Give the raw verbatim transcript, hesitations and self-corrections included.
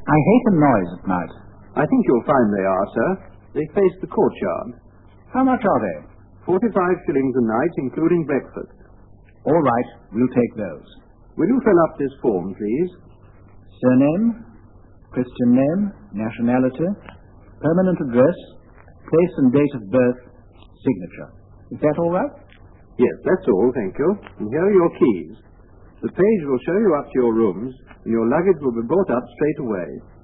I hate a noise at night. I think you'll find they are, sir. They face the courtyard. How much are they? Forty-five shillings a night, including breakfast. All right, we'll take those. Will you fill up this form, please? Surname, Christian name, nationality, permanent address, place and date of birth, signature. Is that all right? Yes, that's all, thank you. And here are your keys. The page will show you up to your rooms, and your luggage will be brought up straight away.